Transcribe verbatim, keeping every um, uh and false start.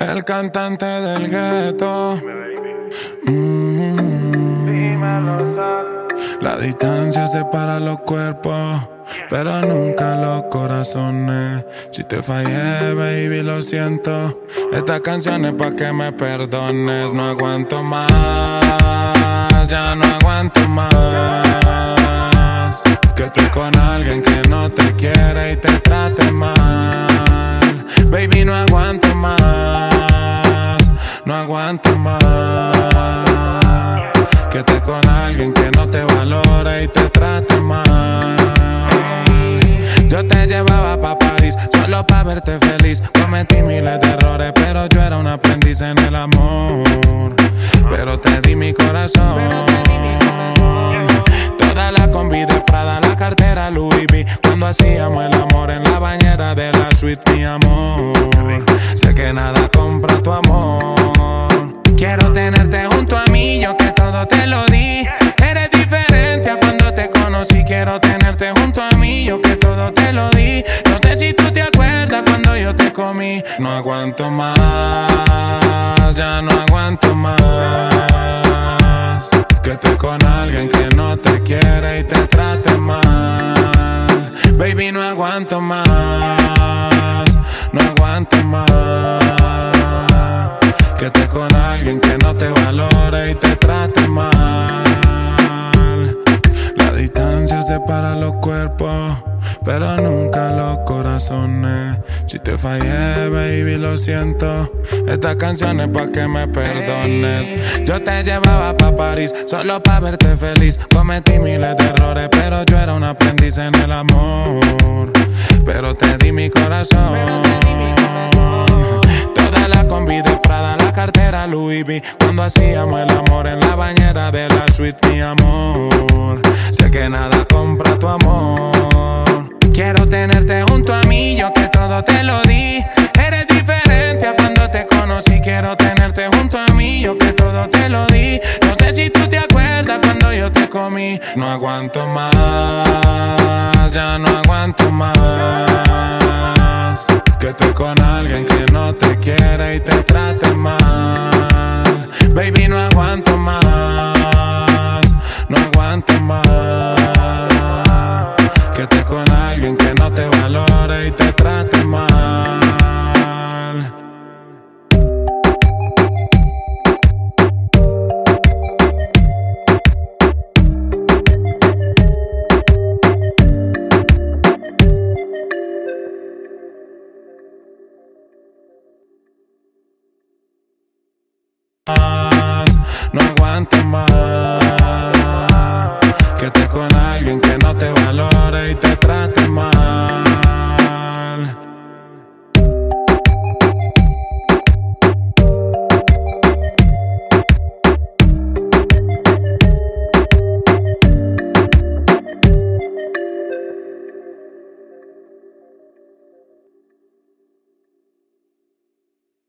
El cantante del gueto. Mm-hmm. La distancia separa los cuerpos, pero nunca los corazones. Si te fallé, baby, lo siento. Esta canción es pa' que me perdones. No aguanto más, ya no aguanto más. Que estoy con alguien que no te quiere y te trate mal. Baby, no aguanto más, no aguanto más. Que estés con alguien que no te valora y te trate mal. Yo te llevaba pa' París solo pa' verte feliz. Cometí miles de errores, pero yo era un aprendiz en el amor. Pero te di mi corazón. Toda la combi de Prada, la cartera Louis V. Cuando hacíamos el amor en la bañera de la suite, mi amor. Sé que nada compra tu amor. Quiero tenerte junto a mí, yo que todo te lo di. Eres diferente a cuando te conocí. Quiero tenerte junto a mí, yo que todo te lo di. No sé si tú te acuerdas cuando yo te comí. No aguanto más, ya no aguanto más. Que estés con alguien que no te quiere y te trate mal. Baby, no aguanto más, no aguanto más. Que estés con alguien que no te valore y te trate mal. La distancia separa los cuerpos, pero nunca los corazones. Si te fallé, baby, lo siento. Esta canción es pa' que me perdones. Yo te llevaba pa' París solo pa' verte feliz. Cometí miles de errores, pero yo era un aprendiz en el amor. Pero te di mi corazón. Toda la combi de Prada, la cartera Louis V. Cuando hacíamos el amor en la bañera de la suite, mi amor. Sé que nada compra tu amor. Quiero tenerte junto a mí, yo que todo te lo di. Eres diferente a cuando te conocí. Quiero tenerte junto a mí, yo que todo te lo di. No sé si tú te acuerdas cuando yo te comí. No aguanto más, ya no aguanto más. Que estés con alguien que no te quiere y te trate mal. Baby, no aguanto más, no aguanto más. Que estés con alguien que no te valore y te trate mal. No aguanto más. Que estés con alguien que no te valore y te trate mal.